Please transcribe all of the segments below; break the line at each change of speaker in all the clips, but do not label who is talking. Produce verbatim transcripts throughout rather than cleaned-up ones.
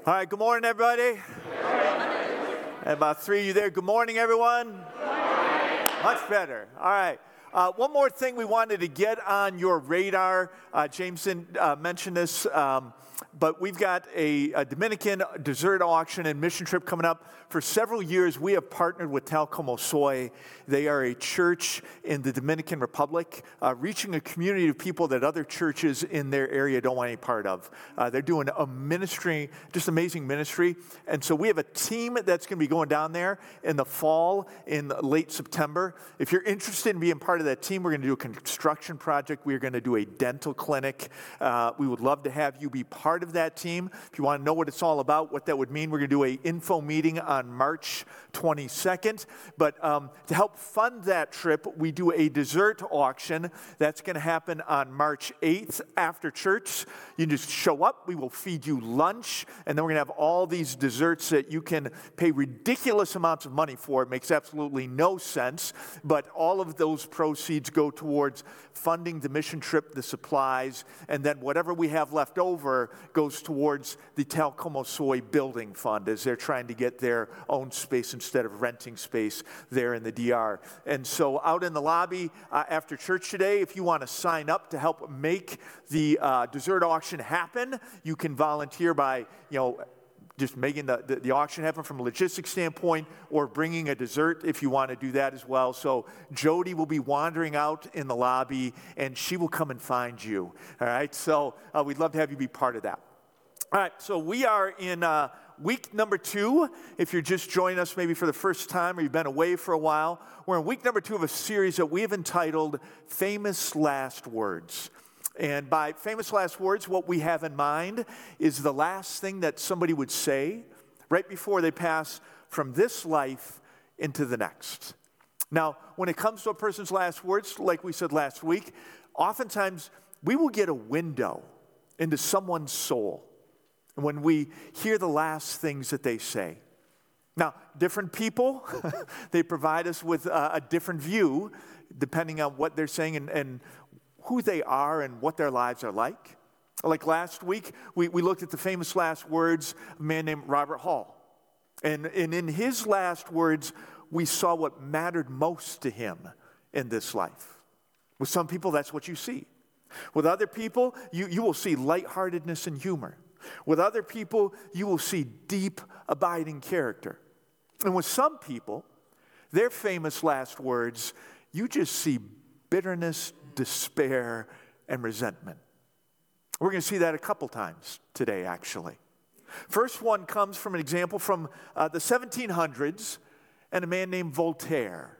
All right, good morning, everybody. Good morning. About three of you there. Good morning, everyone. Good morning. Much better. All right. Uh, one more thing we wanted to get on your radar. Uh, Jameson uh, mentioned this, um, but we've got a, a Dominican dessert auction and mission trip coming up. For several years, we have partnered with Tal Como Soy. They are a church in the Dominican Republic, uh, reaching a community of people that other churches in their area don't want any part of. Uh, they're doing a ministry, just amazing ministry. And so we have a team that's going to be going down there in the fall, in late September. If you're interested in being part of that team, we're going to do a construction project. We're going to do a dental clinic. Uh, we would love to have you be part of that team. If you want to know what it's all about, what that would mean, we're going to do an info meeting on March twenty-second. But um, to help fund that trip, we do a dessert auction. That's going to happen on March eighth after church. You just show up. We will feed you lunch. And then we're going to have all these desserts that you can pay ridiculous amounts of money for. It makes absolutely no sense. But all of those proceeds go towards funding the mission trip, the supplies, and then whatever we have left over goes towards the Tal Como Soy building fund as they're trying to get their own space instead of renting space there in the D R. And so out in the lobby uh, after church today, if you want to sign up to help make the uh, dessert auction happen, you can volunteer by, you know, just making the, the, the auction happen from a logistics standpoint, or bringing a dessert if you want to do that as well. So Jody will be wandering out in the lobby, and she will come and find you. All right, so uh, we'd love to have you be part of that. All right, so we are in uh, week number two. If you're just joining us maybe for the first time or you've been away for a while, we're in week number two of a series that we have entitled Famous Last Words. And by famous last words, what we have in mind is the last thing that somebody would say right before they pass from this life into the next. Now, when it comes to a person's last words, like we said last week, oftentimes we will get a window into someone's soul when we hear the last things that they say. Now, different people, they provide us with a, a different view depending on what they're saying and, and who they are and what their lives are like. Like last week, we, we looked at the famous last words of a man named Robert Hall. And, and in his last words, we saw what mattered most to him in this life. With some people, that's what you see. With other people, you, you will see lightheartedness and humor. With other people, you will see deep, abiding character. And with some people, their famous last words, you just see bitterness, despair, and resentment. We're going to see that a couple times today, actually. First one comes from an example from uh, the seventeen hundreds and a man named Voltaire.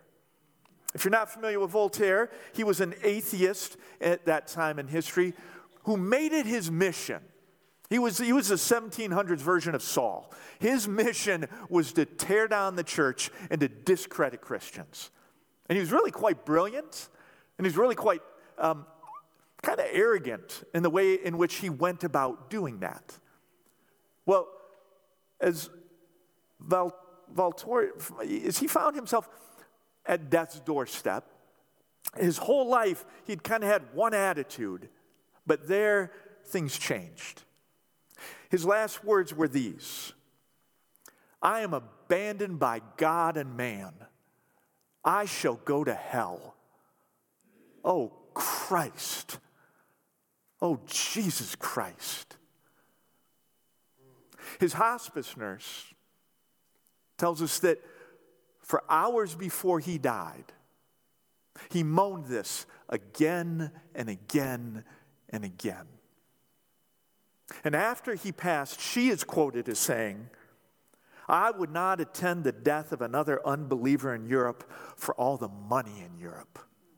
If you're not familiar with Voltaire, he was an atheist at that time in history who made it his mission. He was, he was the seventeen hundreds version of Saul. His mission was to tear down the church and to discredit Christians. And he was really quite brilliant. And he's really quite um, kind of arrogant in the way in which he went about doing that. Well, as Val, Voltaire, as he found himself at death's doorstep, his whole life he'd kind of had one attitude, but there things changed. His last words were these: "I am abandoned by God and man. I shall go to hell. Oh, Christ. Oh, Jesus Christ." His hospice nurse tells us that for hours before he died, he moaned this again and again and again. And after he passed, she is quoted as saying, "I would not attend the death of another unbeliever in Europe for all the money in Europe."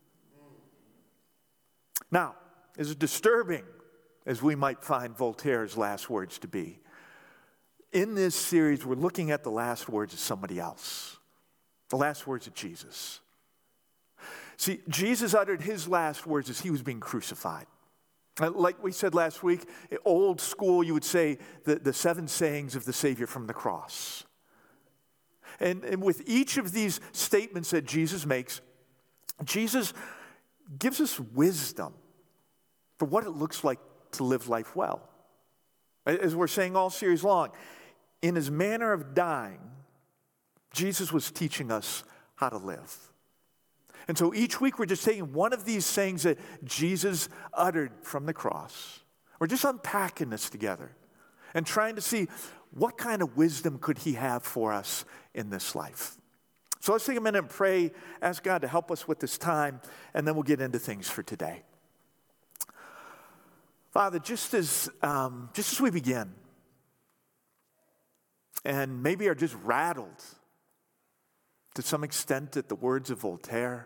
Now, as disturbing as we might find Voltaire's last words to be, in this series, we're looking at the last words of somebody else, the last words of Jesus. See, Jesus uttered his last words as he was being crucified. Like we said last week, old school, you would say the, the seven sayings of the Savior from the cross. And, and with each of these statements that Jesus makes, Jesus gives us wisdom for what it looks like to live life well. As we're saying all series long, in his manner of dying, Jesus was teaching us how to live. And so each week we're just taking one of these sayings that Jesus uttered from the cross. We're just unpacking this together and trying to see what kind of wisdom could he have for us in this life. So let's take a minute and pray, ask God to help us with this time, and then we'll get into things for today. Father, just as, um, just as we begin, and maybe are just rattled to some extent at the words of Voltaire,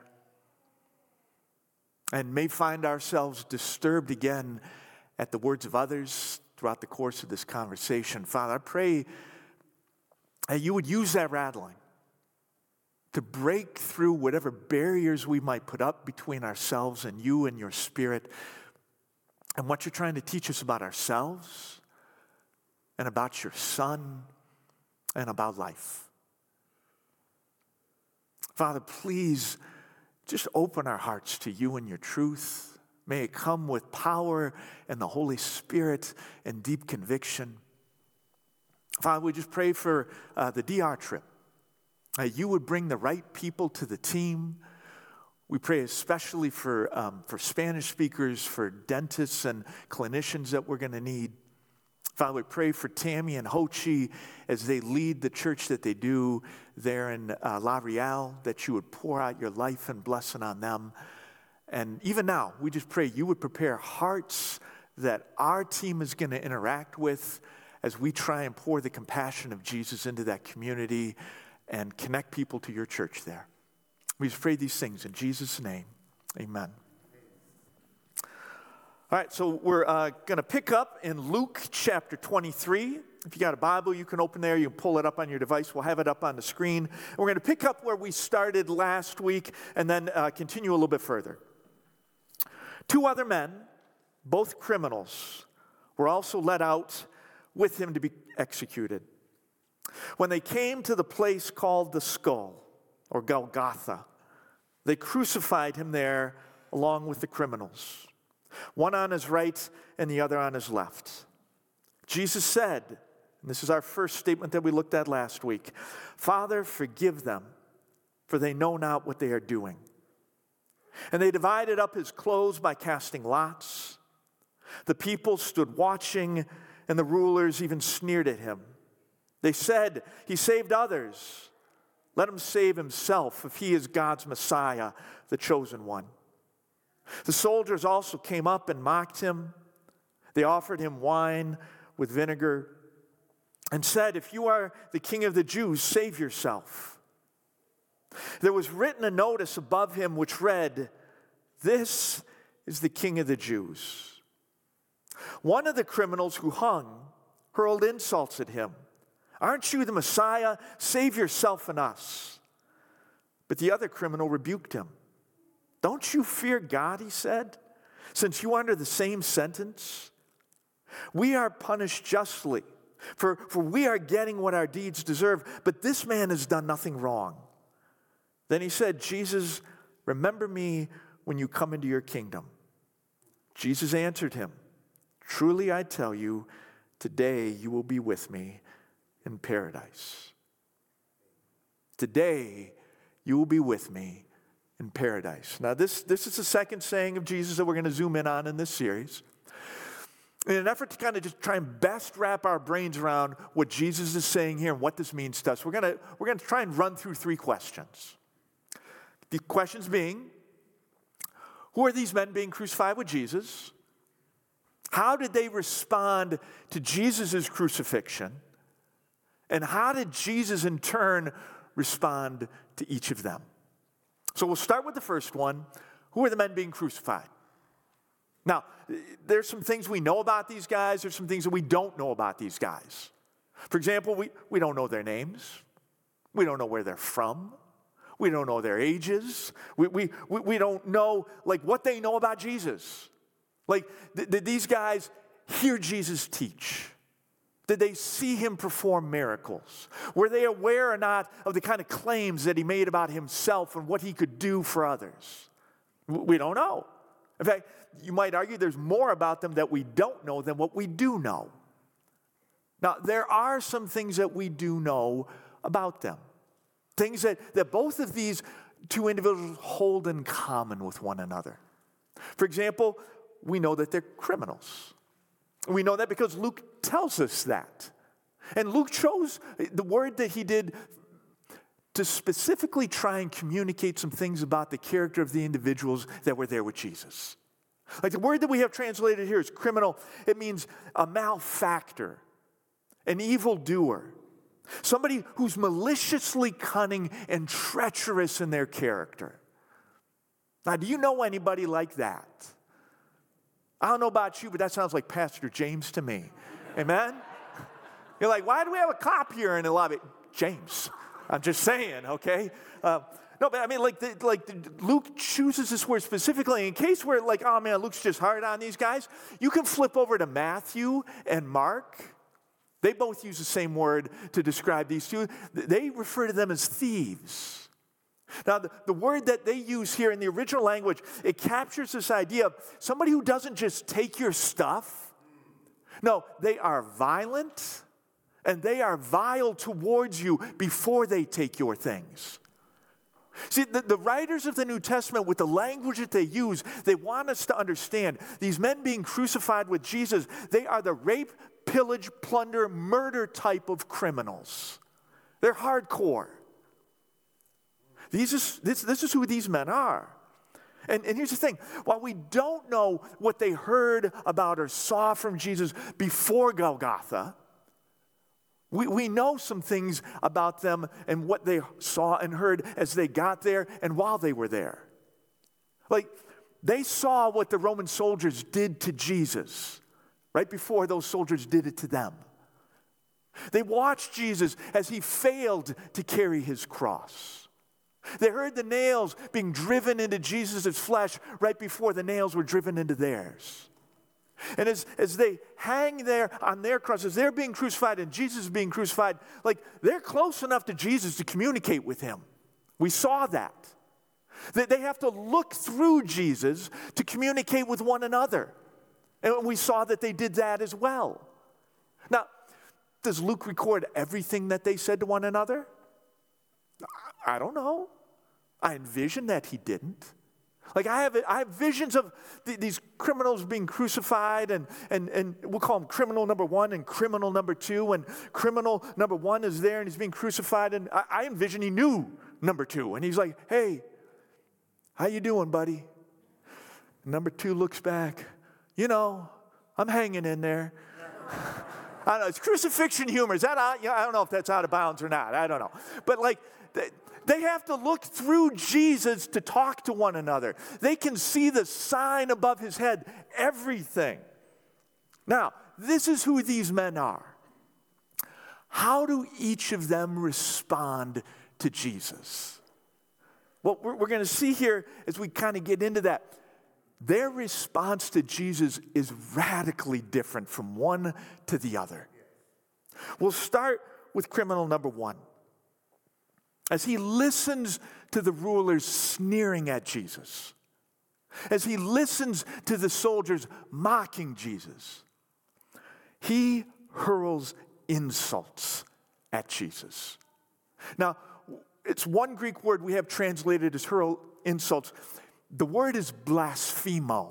and may find ourselves disturbed again at the words of others throughout the course of this conversation. Father, I pray that you would use that rattling to break through whatever barriers we might put up between ourselves and you and your Spirit and what you're trying to teach us about ourselves and about your Son and about life. Father, please just open our hearts to you and your truth. May it come with power and the Holy Spirit and deep conviction. Father, we just pray for uh, the D R trip. Uh, you would bring the right people to the team. We pray especially for, um, for Spanish speakers, for dentists and clinicians that we're going to need. Father, we pray for Tammy and Ho Chi as they lead the church that they do there in uh, La Real, that you would pour out your life and blessing on them. And even now, we just pray you would prepare hearts that our team is going to interact with as we try and pour the compassion of Jesus into that community and connect people to your church there. We just pray these things in Jesus' name. Amen. All right, so we're uh, going to pick up in Luke chapter twenty-three. If you got a Bible, you can open there. You can pull it up on your device. We'll have it up on the screen. And we're going to pick up where we started last week and then uh, continue a little bit further. Two other men, both criminals, were also led out with him to be executed. When they came to the place called the Skull, or Golgotha, they crucified him there along with the criminals, one on his right and the other on his left. Jesus said, and this is our first statement that we looked at last week, "Father, forgive them, for they know not what they are doing." And they divided up his clothes by casting lots. The people stood watching, and the rulers even sneered at him. They said, "He saved others. Let him save himself if he is God's Messiah, the chosen one." The soldiers also came up and mocked him. They offered him wine with vinegar and said, "If you are the King of the Jews, save yourself." There was written a notice above him which read, "This is the King of the Jews." One of the criminals who hung hurled insults at him. "Aren't you the Messiah? Save yourself and us." But the other criminal rebuked him. "Don't you fear God," he said, "since you are under the same sentence? We are punished justly, for, for we are getting what our deeds deserve, but this man has done nothing wrong." Then he said, "Jesus, remember me when you come into your kingdom." Jesus answered him, "Truly I tell you, today you will be with me in paradise." Today you will be with me in paradise. Now this, this is the second saying of Jesus that we're going to zoom in on in this series. In an effort to kind of just try and best wrap our brains around what Jesus is saying here and what this means to us, we're going to, we're going to try and run through three questions. The questions being, who are these men being crucified with Jesus? How did they respond to Jesus' crucifixion? And how did Jesus in turn respond to each of them? So we'll start with the first one. Who are the men being crucified? Now, there's some things we know about these guys. There's some things that we don't know about these guys. For example, we, we don't know their names. We don't know where they're from. We don't know their ages. We, we, we, we don't know like what they know about Jesus. Like, th- did these guys hear Jesus teach? Did they see him perform miracles? Were they aware or not of the kind of claims that he made about himself and what he could do for others? We don't know. In fact, you might argue there's more about them that we don't know than what we do know. Now, there are some things that we do know about them. Things that, that both of these two individuals hold in common with one another. For example, we know that they're criminals. We know that because Luke tells us that. And Luke chose the word that he did to specifically try and communicate some things about the character of the individuals that were there with Jesus. Like the word that we have translated here is criminal. It means a malefactor, an evildoer, somebody who's maliciously cunning and treacherous in their character. Now, do you know anybody like that? I don't know about you, but that sounds like Pastor James to me. Amen? You're like, why do we have a cop here in the lobby? James. I'm just saying, okay? Uh, no, but I mean, like, the, like the, Luke chooses this word specifically in case we're like, oh man, Luke's just hard on these guys. You can flip over to Matthew and Mark. They both use the same word to describe these two. They refer to them as thieves. Now, the, the word that they use here in the original language, it captures this idea of somebody who doesn't just take your stuff. No, they are violent, and they are vile towards you before they take your things. See, the, the writers of the New Testament, with the language that they use, they want us to understand these men being crucified with Jesus, they are the rape, pillage, plunder, murder type of criminals. They're hardcore. These is, this, this is who these men are. And, and here's the thing. While we don't know what they heard about or saw from Jesus before Golgotha, we, we know some things about them and what they saw and heard as they got there and while they were there. Like, they saw what the Roman soldiers did to Jesus right before those soldiers did it to them. They watched Jesus as he failed to carry his cross. They heard the nails being driven into Jesus' flesh right before the nails were driven into theirs. And as, as they hang there on their crosses, they're being crucified and Jesus is being crucified, like they're close enough to Jesus to communicate with him. We saw that. They, they have to look through Jesus to communicate with one another. And we saw that they did that as well. Now, does Luke record everything that they said to one another? I don't know. I envision that he didn't. Like I have, I have visions of the, these criminals being crucified, and, and, and we'll call them criminal number one and criminal number two. And criminal number one is there and he's being crucified, and I, I envision he knew number two. And he's like, hey, how you doing, buddy? Number two looks back. You know, I'm hanging in there. I don't know. It's crucifixion humor. Is that out? Yeah, I don't know if that's out of bounds or not. I don't know. But like, they, they have to look through Jesus to talk to one another. They can see the sign above his head, everything. Now, this is who these men are. How do each of them respond to Jesus? What we're, we're going to see here as we kind of get into that, their response to Jesus is radically different from one to the other. We'll start with criminal number one. As he listens to the rulers sneering at Jesus, as he listens to the soldiers mocking Jesus, he hurls insults at Jesus. Now, it's one Greek word we have translated as hurl insults. The word is blasphemo.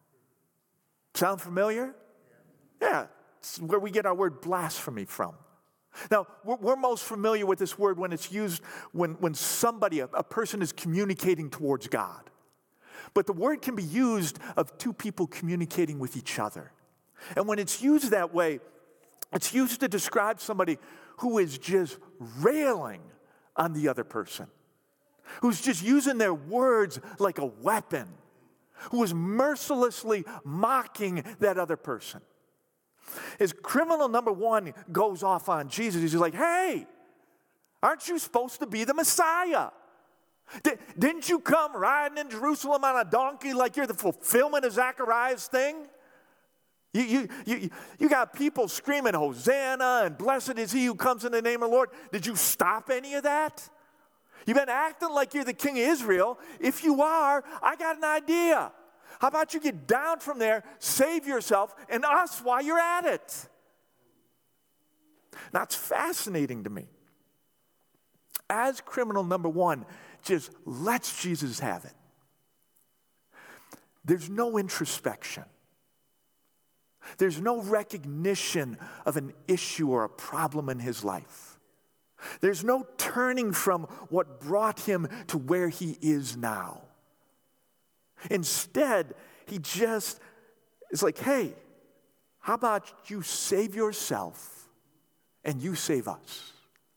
Sound familiar? Yeah, it's where we get our word blasphemy from. Now, we're, we're most familiar with this word when it's used when, when somebody, a, a person is communicating towards God. But the word can be used of two people communicating with each other. And when it's used that way, it's used to describe somebody who is just railing on the other person, who's just using their words like a weapon, who is mercilessly mocking that other person. As criminal number one goes off on Jesus, he's like, hey, aren't you supposed to be the Messiah? D- didn't you come riding in Jerusalem on a donkey like you're the fulfillment of Zechariah's thing? You, you, you, you got people screaming, Hosanna, and blessed is he who comes in the name of the Lord. Did you stop any of that? You've been acting like you're the king of Israel. If you are, I got an idea. How about you get down from there, save yourself, and us while you're at it? Now, it's fascinating to me. As criminal number one just lets Jesus have it, there's no introspection. There's no recognition of an issue or a problem in his life. There's no turning from what brought him to where he is now. Instead, he just is like, hey, how about you save yourself and you save us?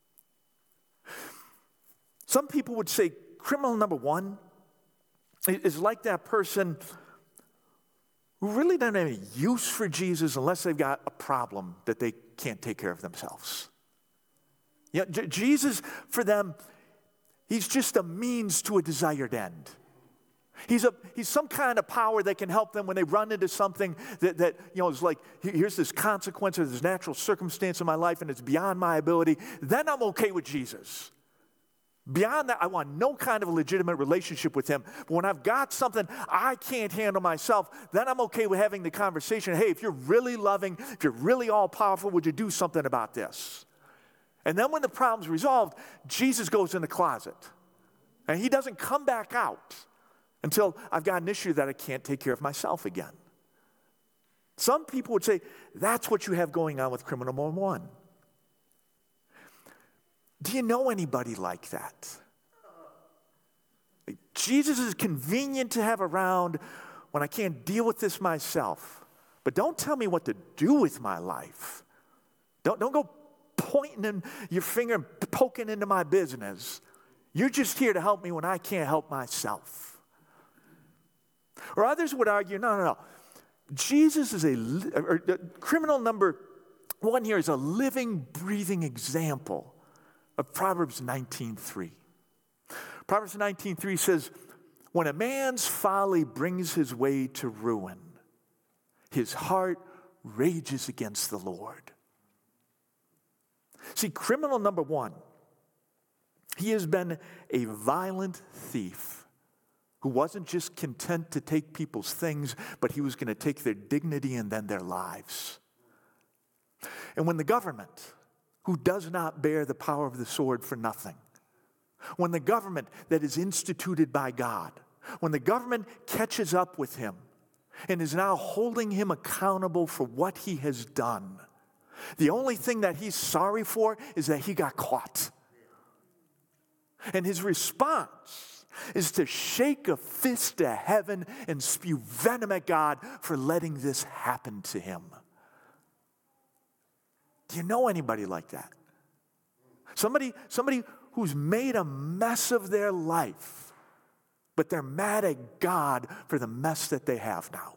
Some people would say criminal number one is like that person who really doesn't have any use for Jesus unless they've got a problem that they can't take care of themselves. You know, J- Jesus, for them, he's just a means to a desired end. He's, a, he's some kind of power that can help them when they run into something that, that, you know, is like, here's this consequence or this natural circumstance in my life and it's beyond my ability. Then I'm okay with Jesus. Beyond that, I want no kind of a legitimate relationship with him. But when I've got something I can't handle myself, then I'm okay with having the conversation. Hey, if you're really loving, if you're really all-powerful, would you do something about this? And then when the problem's resolved, Jesus goes in the closet. And he doesn't come back out until I've got an issue that I can't take care of myself again. Some people would say, that's what you have going on with criminal number one. Do you know anybody like that? Like, Jesus is convenient to have around when I can't deal with this myself. But don't tell me what to do with my life. Don't, don't go pointing in your finger and poking into my business. You're just here to help me when I can't help myself. Or others would argue, no, no, no. Jesus is a, or, or, criminal number one here is a living, breathing example of Proverbs nineteen three. Proverbs nineteen three says, when a man's folly brings his way to ruin, his heart rages against the Lord. See, criminal number one, he has been a violent thief who wasn't just content to take people's things, but he was going to take their dignity and then their lives. And when the government, who does not bear the power of the sword for nothing, when the government that is instituted by God, when the government catches up with him and is now holding him accountable for what he has done, the only thing that he's sorry for is that he got caught. And his response is to shake a fist to heaven and spew venom at God for letting this happen to him. Do you know anybody like that? Somebody, somebody who's made a mess of their life, but they're mad at God for the mess that they have now.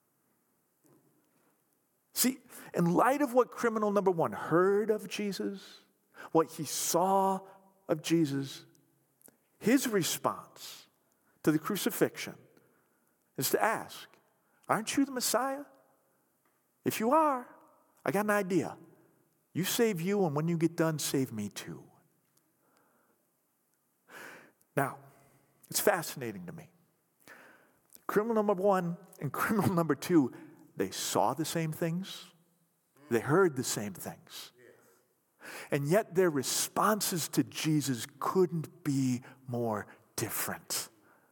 See, in light of what criminal number one heard of Jesus, what he saw of Jesus, his response to the crucifixion is to ask, aren't you the Messiah? If you are, I got an idea. You save you, and when you get done, save me too. Now, it's fascinating to me. Criminal number one and criminal number two, they saw the same things. They heard the same things. And yet their responses to Jesus couldn't be more different.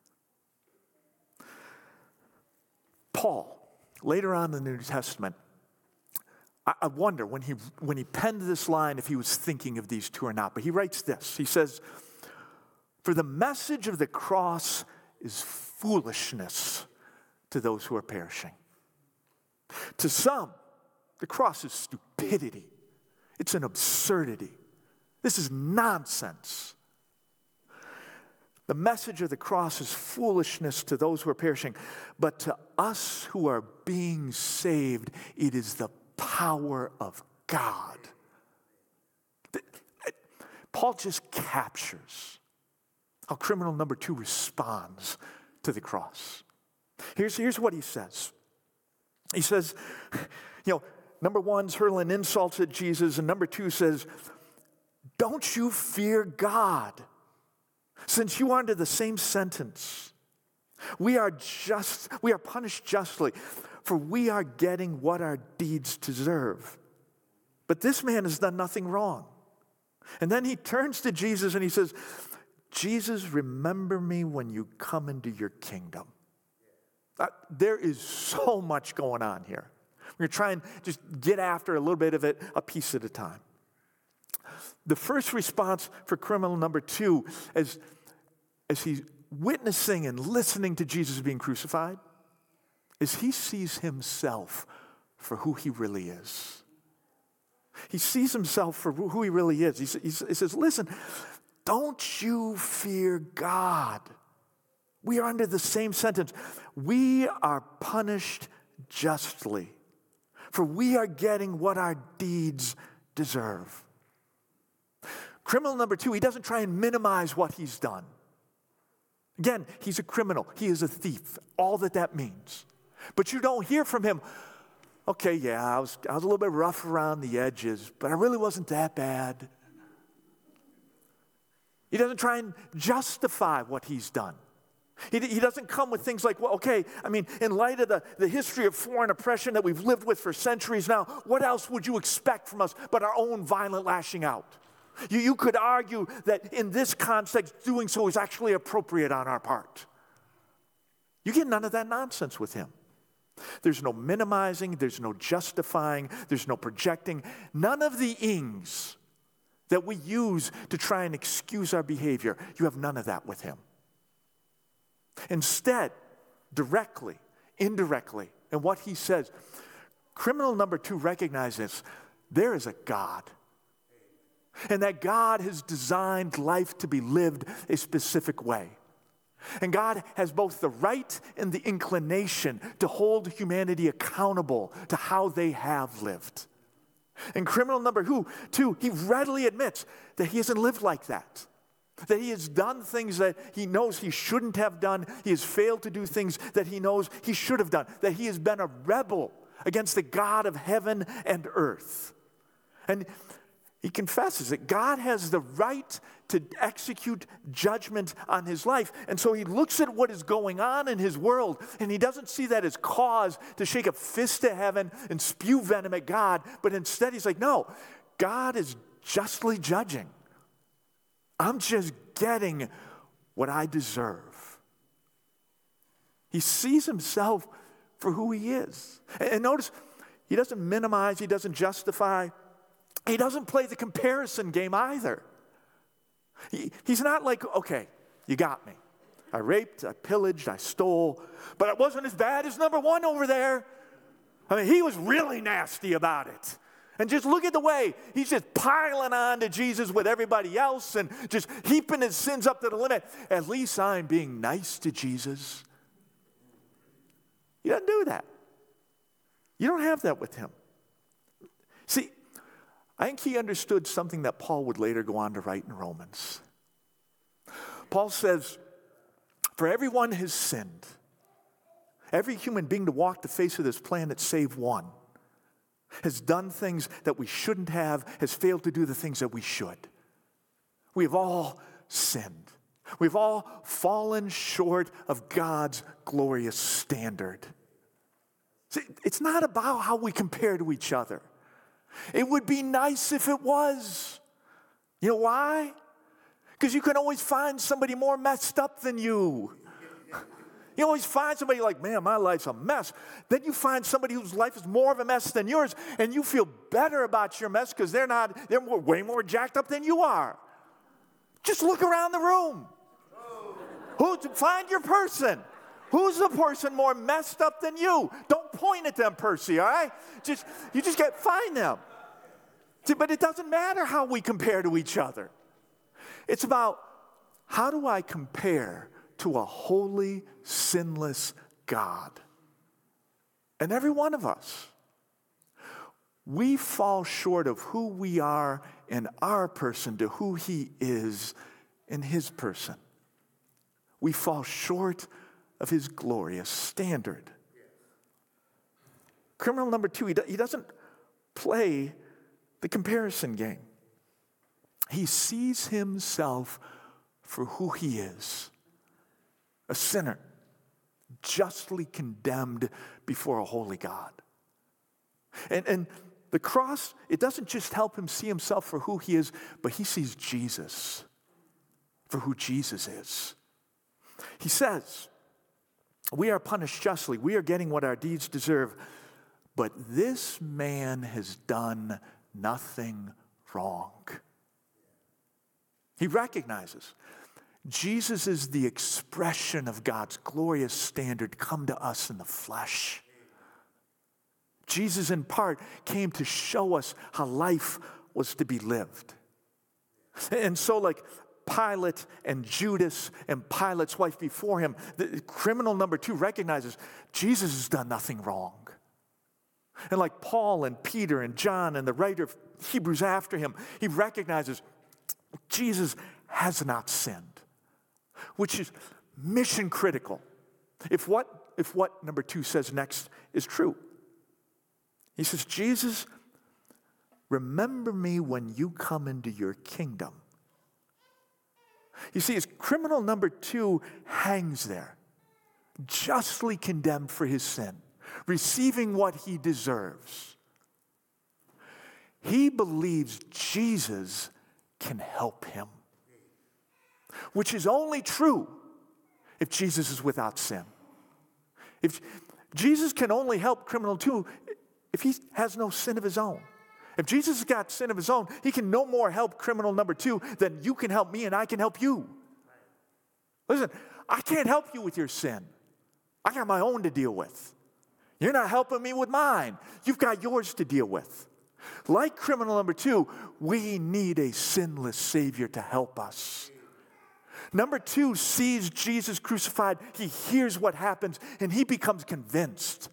Paul, later on in the New Testament, I wonder when he when he penned this line if he was thinking of these two or not, but he writes this. He says, for the message of the cross is foolishness to those who are perishing. To some, the cross is stupidity. It's an absurdity. This is nonsense. The message of the cross is foolishness to those who are perishing, but to us who are being saved, it is the power of God. Paul just captures how criminal number two responds to the cross. Here's, here's what he says. He says, you know, number one's hurling insults at Jesus, and number two says, don't you fear God, since you are under the same sentence. We are just, we are punished justly, for we are getting what our deeds deserve. But this man has done nothing wrong. And then he turns to Jesus and he says, Jesus, remember me when you come into your kingdom. Uh, there is so much going on here. We're going to try and just get after a little bit of it, a piece at a time. The first response for criminal number two, as, as he's witnessing and listening to Jesus being crucified, is he sees himself for who he really is. He sees himself for who he really is. He, he, he says, listen, don't you fear God. We are under the same sentence. We are punished justly, for we are getting what our deeds deserve. Criminal number two, he doesn't try and minimize what he's done. Again, he's a criminal. He is a thief, all that that means. But you don't hear from him, okay, yeah, I was, I was a little bit rough around the edges, but I really wasn't that bad. He doesn't try and justify what he's done. He, he doesn't come with things like, well, okay, I mean, in light of the, the history of foreign oppression that we've lived with for centuries now, what else would you expect from us but our own violent lashing out? You, you could argue that in this context, doing so is actually appropriate on our part. You get none of that nonsense with him. There's no minimizing, there's no justifying, there's no projecting, none of the ings that we use to try and excuse our behavior. You have none of that with him. Instead, directly, indirectly, and what he says, criminal number two recognizes there is a God. And that God has designed life to be lived a specific way. And God has both the right and the inclination to hold humanity accountable to how they have lived. And criminal number who, two, he readily admits that he hasn't lived like that. That he has done things that he knows he shouldn't have done. He has failed to do things that he knows he should have done. That he has been a rebel against the God of heaven and earth. And he confesses that God has the right to execute judgment on his life. And so he looks at what is going on in his world, and he doesn't see that as cause to shake a fist to heaven and spew venom at God, but instead he's like, no, God is justly judging. I'm just getting what I deserve. He sees himself for who he is. And notice, he doesn't minimize, he doesn't justify. He doesn't play the comparison game either. He, he's not like, okay, you got me. I raped, I pillaged, I stole, but it wasn't as bad as number one over there. I mean, he was really nasty about it. And just look at the way he's just piling on to Jesus with everybody else and just heaping his sins up to the limit. At least I'm being nice to Jesus. He doesn't do that. You don't have that with him. See, I think he understood something that Paul would later go on to write in Romans. Paul says, for everyone has sinned. Every human being to walk the face of this planet save one has done things that we shouldn't have, has failed to do the things that we should. We have all sinned. We've all fallen short of God's glorious standard. See, it's not about how we compare to each other. It would be nice if it was. You know why? Because you can always find somebody more messed up than you. You always find somebody like, man, my life's a mess. Then you find somebody whose life is more of a mess than yours, and you feel better about your mess because they're not, they're more, way more jacked up than you are. Just look around the room. Who, find your person. Who's the person more messed up than you? Don't point at them, Percy, all right? Just, you just got to find them. See, but it doesn't matter how we compare to each other. It's about, how do I compare to a holy, sinless God? And every one of us, we fall short of who we are in our person to who he is in his person. We fall short of his glorious standard. Criminal number two, he, do, he doesn't play the comparison game. He sees himself for who he is. A sinner, justly condemned before a holy God. And, and the cross, it doesn't just help him see himself for who he is, but he sees Jesus for who Jesus is. He says, we are punished justly. We are getting what our deeds deserve. But this man has done nothing wrong. He recognizes Jesus is the expression of God's glorious standard come to us in the flesh. Jesus, in part, came to show us how life was to be lived. And so, like Pilate and Judas and Pilate's wife before him, the criminal number two recognizes Jesus has done nothing wrong. And like Paul and Peter and John and the writer of Hebrews after him, he recognizes Jesus has not sinned, which is mission critical. If what, if what number two says next is true. He says, Jesus, remember me when you come into your kingdom. You see, as criminal number two hangs there, justly condemned for his sin, receiving what he deserves, he believes Jesus can help him, which is only true if Jesus is without sin. If Jesus can only help criminal two if he has no sin of his own. If Jesus has got sin of his own, he can no more help criminal number two than you can help me and I can help you. Listen, I can't help you with your sin. I got my own to deal with. You're not helping me with mine. You've got yours to deal with. Like criminal number two, we need a sinless Savior to help us. Number two sees Jesus crucified. He hears what happens, and he becomes convinced.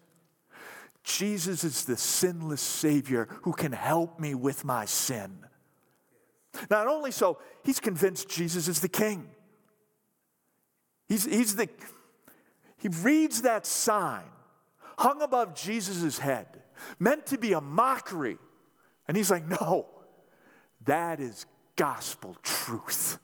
Jesus is the sinless Savior who can help me with my sin. Not only so, he's convinced Jesus is the King. He's, he's the, he reads that sign hung above Jesus' head, meant to be a mockery. And he's like, no, that is gospel truth.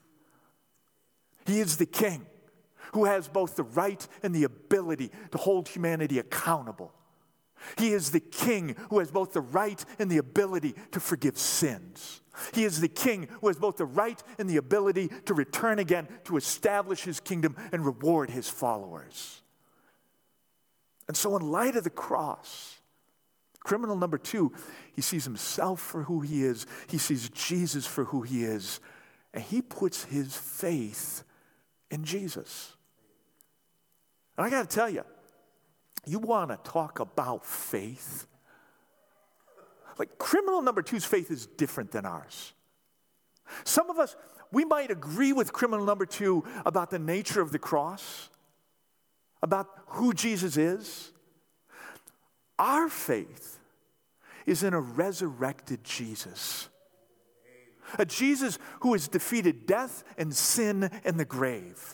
He is the King who has both the right and the ability to hold humanity accountable. He is the King who has both the right and the ability to forgive sins. He is the King who has both the right and the ability to return again to establish his kingdom and reward his followers. And so in light of the cross, criminal number two, he sees himself for who he is. He sees Jesus for who he is. And he puts his faith in Jesus. And I got to tell you, you want to talk about faith? Like criminal number two's faith is different than ours. Some of us, we might agree with criminal number two about the nature of the cross, about who Jesus is. Our faith is in a resurrected Jesus. A Jesus who has defeated death and sin and the grave.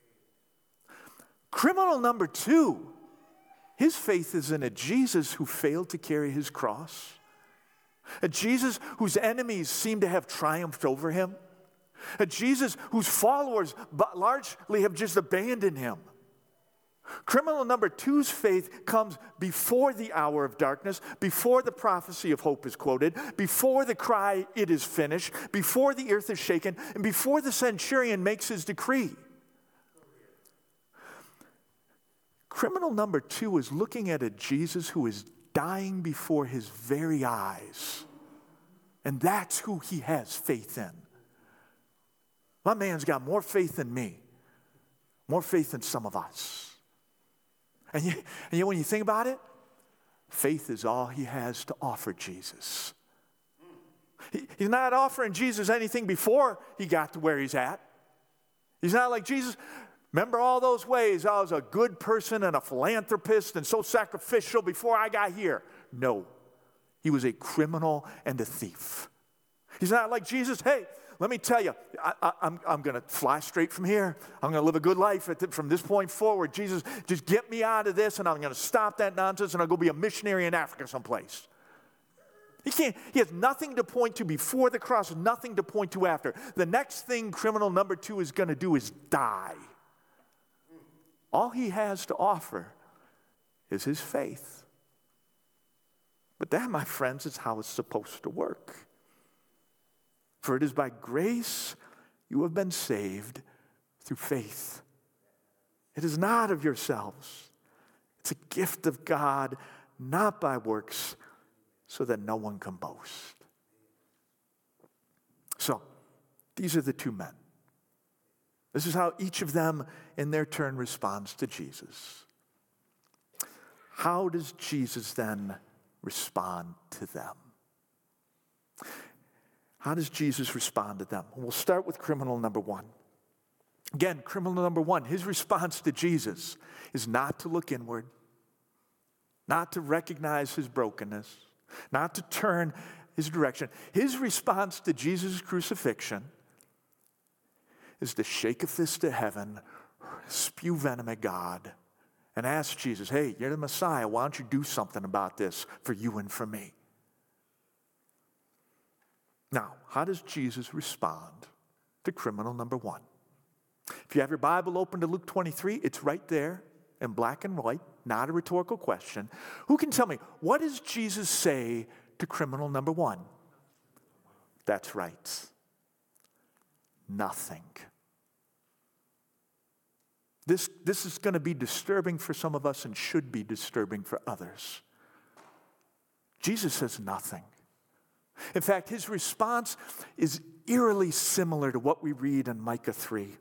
Criminal number two, his faith is in a Jesus who failed to carry his cross. A Jesus whose enemies seem to have triumphed over him. A Jesus whose followers largely have just abandoned him. Criminal number two's faith comes before the hour of darkness, before the prophecy of hope is quoted, before the cry, it is finished, before the earth is shaken, and before the centurion makes his decree. Criminal number two is looking at a Jesus who is dying before his very eyes. And that's who he has faith in. My man's got more faith than me. More faith than some of us. And, you, and yet when you think about it, faith is all he has to offer Jesus. He, he's not offering Jesus anything before he got to where he's at. He's not like, Jesus, remember all those ways I was a good person and a philanthropist and so sacrificial before I got here? No. He was a criminal and a thief. He's not like Jesus, hey, let me tell you, I, I, I'm, I'm going to fly straight from here. I'm going to live a good life at the, from this point forward. Jesus, just get me out of this and I'm going to stop that nonsense and I'll go be a missionary in Africa someplace. He can't, he has nothing to point to before the cross, nothing to point to after. The next thing criminal number two is going to do is die. All he has to offer is his faith. But that, my friends, is how it's supposed to work. For it is by grace you have been saved through faith. It is not of yourselves. It's a gift of God, not by works, so that no one can boast. So, these are the two men. This is how each of them, in their turn, responds to Jesus. How does Jesus then respond to them? How does Jesus respond to them? We'll start with criminal number one. Again, criminal number one, his response to Jesus is not to look inward, not to recognize his brokenness, not to turn his direction. His response to Jesus' crucifixion is to shake a fist to heaven, spew venom at God, and ask Jesus, hey, you're the Messiah. Why don't you do something about this for you and for me? Now, how does Jesus respond to criminal number one? If you have your Bible open to Luke twenty-three, it's right there in black and white, not a rhetorical question. Who can tell me, what does Jesus say to criminal number one? That's right. Nothing. This, this is going to be disturbing for some of us and should be disturbing for others. Jesus says nothing. In fact, his response is eerily similar to what we read in Micah three.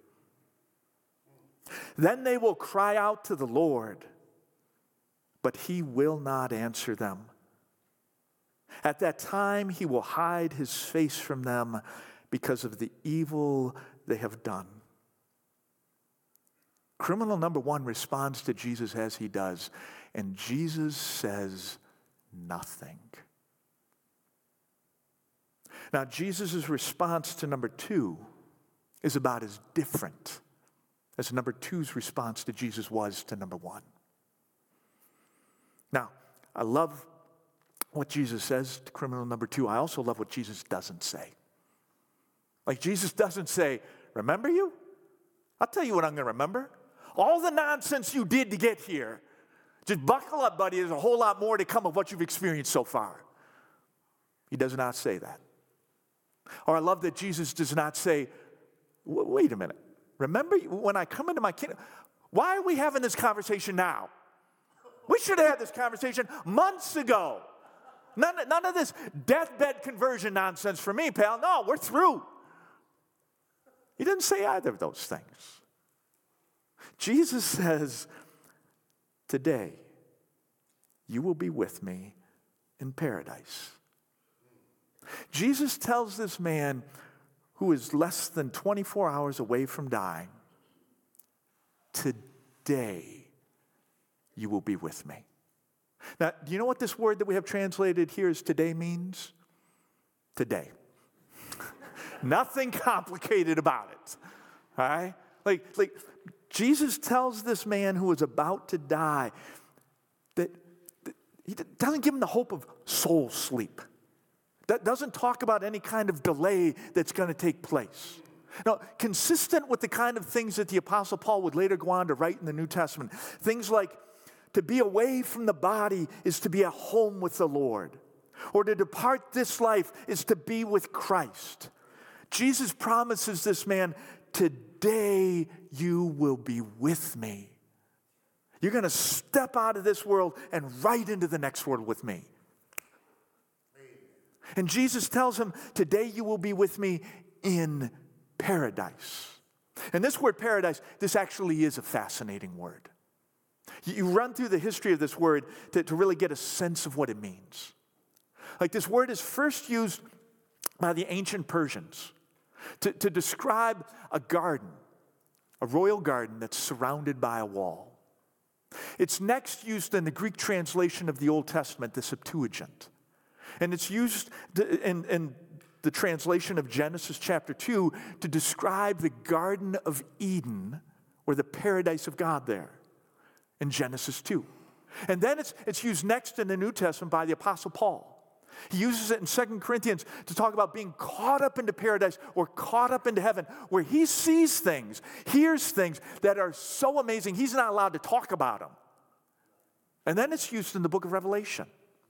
Then they will cry out to the Lord, but he will not answer them. At that time, he will hide his face from them because of the evil they have done. Criminal number one responds to Jesus as he does, and Jesus says nothing. Now, Jesus' response to number two is about as different as number two's response to Jesus was to number one. Now, I love what Jesus says to criminal number two. I also love what Jesus doesn't say. Like, Jesus doesn't say, remember you? I'll tell you what I'm going to remember. All the nonsense you did to get here. Just buckle up, buddy. There's a whole lot more to come of what you've experienced so far. He does not say that. Or I love that Jesus does not say, wait a minute. Remember when I come into my kingdom? Why are we having this conversation now? We should have had this conversation months ago. None, none of this deathbed conversion nonsense for me, pal. No, we're through. He didn't say either of those things. Jesus says, today you will be with me in paradise. Jesus tells this man who is less than twenty-four hours away from dying, today you will be with me. Now, do you know what this word that we have translated here as today means? Today. Nothing complicated about it. All right? Like, like Jesus tells this man who is about to die that, that he doesn't give him the hope of soul sleep. That doesn't talk about any kind of delay that's going to take place. Now, consistent with the kind of things that the Apostle Paul would later go on to write in the New Testament, things like to be away from the body is to be at home with the Lord, or to depart this life is to be with Christ. Jesus promises this man, today you will be with me. You're going to step out of this world and right into the next world with me. And Jesus tells him, today you will be with me in paradise. And this word paradise, this actually is a fascinating word. You run through the history of this word to, to really get a sense of what it means. Like, this word is first used by the ancient Persians to, to describe a garden, a royal garden that's surrounded by a wall. It's next used in the Greek translation of the Old Testament, the Septuagint. And it's used in, in the translation of Genesis chapter two to describe the Garden of Eden, or the paradise of God there in Genesis two. And then it's, it's used next in the New Testament by the Apostle Paul. He uses it in Second Corinthians to talk about being caught up into paradise or caught up into heaven, where he sees things, hears things that are so amazing, he's not allowed to talk about them. And then it's used in the book of Revelation.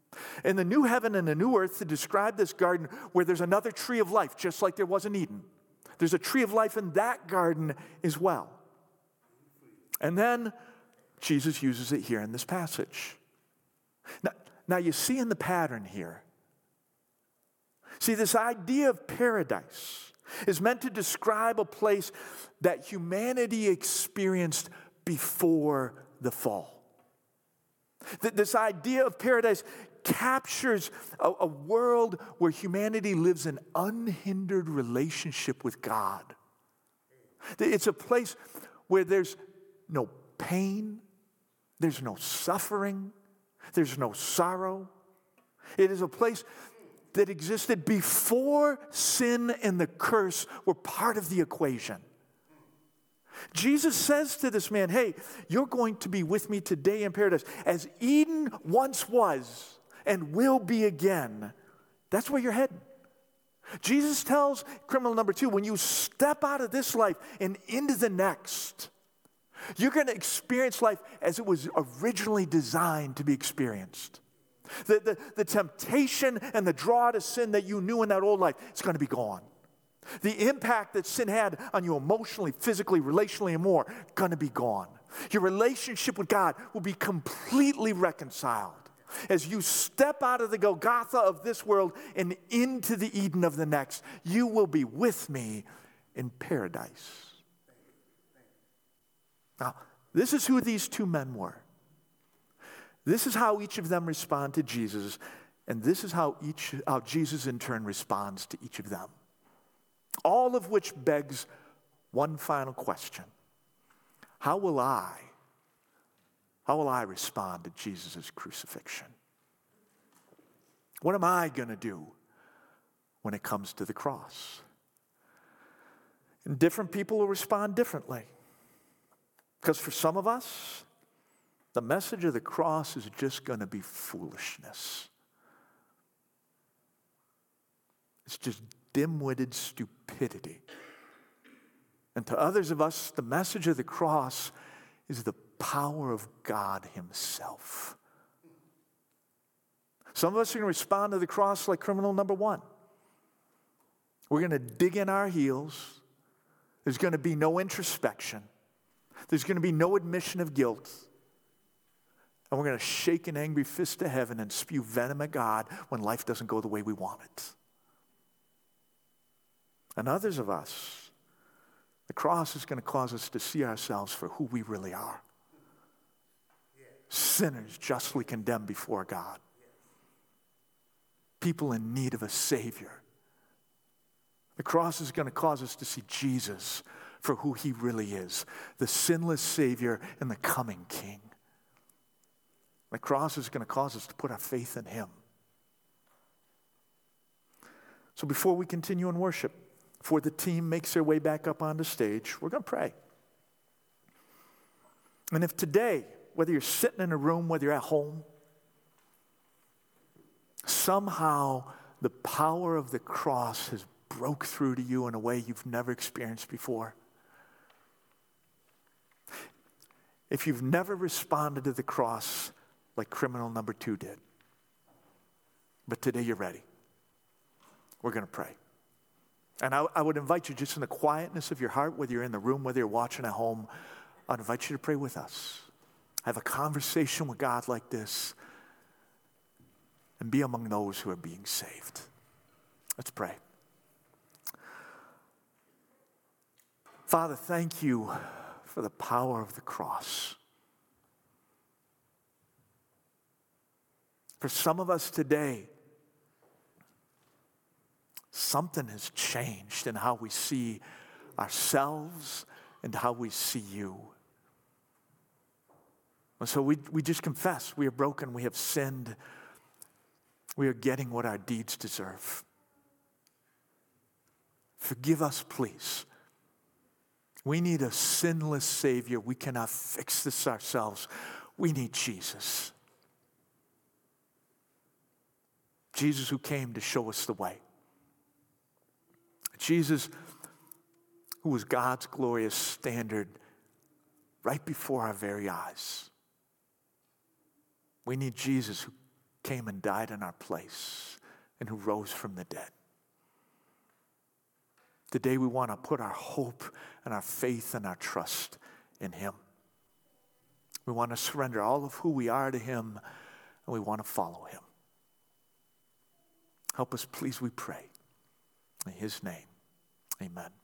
In the new heaven and the new earth, to describe this garden where there's another tree of life, just like there was in Eden. There's a tree of life in that garden as well. And then Jesus uses it here in this passage. Now, now you see in the pattern here. See, this idea of paradise is meant to describe a place that humanity experienced before the fall. This idea of paradise captures a, a world where humanity lives in unhindered relationship with God. It's a place where there's no pain, there's no suffering, there's no sorrow. It is a place that existed before sin and the curse were part of the equation. Jesus says to this man, hey, you're going to be with me today in paradise. As Eden once was and will be again, that's where you're heading. Jesus tells criminal number two, when you step out of this life and into the next, you're going to experience life as it was originally designed to be experienced. The, the, the temptation and the draw to sin that you knew in that old life, it's going to be gone. The impact that sin had on you emotionally, physically, relationally, and more, going to be gone. Your relationship with God will be completely reconciled as you step out of the Golgotha of this world and into the Eden of the next. You will be with me in paradise. Now, this is who these two men were. This is how each of them respond to Jesus, and this is how each how Jesus in turn responds to each of them. All of which begs one final question. How will I, how will I respond to Jesus' crucifixion? What am I going to do when it comes to the cross? And different people will respond differently. Because for some of us, the message of the cross is just going to be foolishness. It's just dim-witted stupidity. And to others of us, the message of the cross is the power of God himself. Some of us are going to respond to the cross like criminal number one. We're going to dig in our heels. There's going to be no introspection. There's going to be no admission of guilt. And we're going to shake an angry fist to heaven and spew venom at God when life doesn't go the way we want it. And others of us, the cross is going to cause us to see ourselves for who we really are. Sinners justly condemned before God. People in need of a Savior. The cross is going to cause us to see Jesus for who he really is, the sinless Savior and the coming King. The cross is going to cause us to put our faith in him. So before we continue in worship, before the team makes their way back up on the stage, we're going to pray. And if today, whether you're sitting in a room, whether you're at home, somehow the power of the cross has broke through to you in a way you've never experienced before. If you've never responded to the cross like criminal number two did, but today you're ready, we're going to pray. And I, I would invite you just in the quietness of your heart, whether you're in the room, whether you're watching at home, I'd invite you to pray with us. Have a conversation with God like this and be among those who are being saved. Let's pray. Father, thank you for the power of the cross. For some of us today, something has changed in how we see ourselves and how we see you. And so we, we just confess we are broken, we have sinned, we are getting what our deeds deserve. Forgive us, please. We need a sinless Savior. We cannot fix this ourselves. We need Jesus. Jesus who came to show us the way. Jesus who was God's glorious standard right before our very eyes. We need Jesus who came and died in our place and who rose from the dead. Today we want to put our hope and our faith and our trust in him. We want to surrender all of who we are to him, and we want to follow him. Help us, please, we pray. In his name, amen.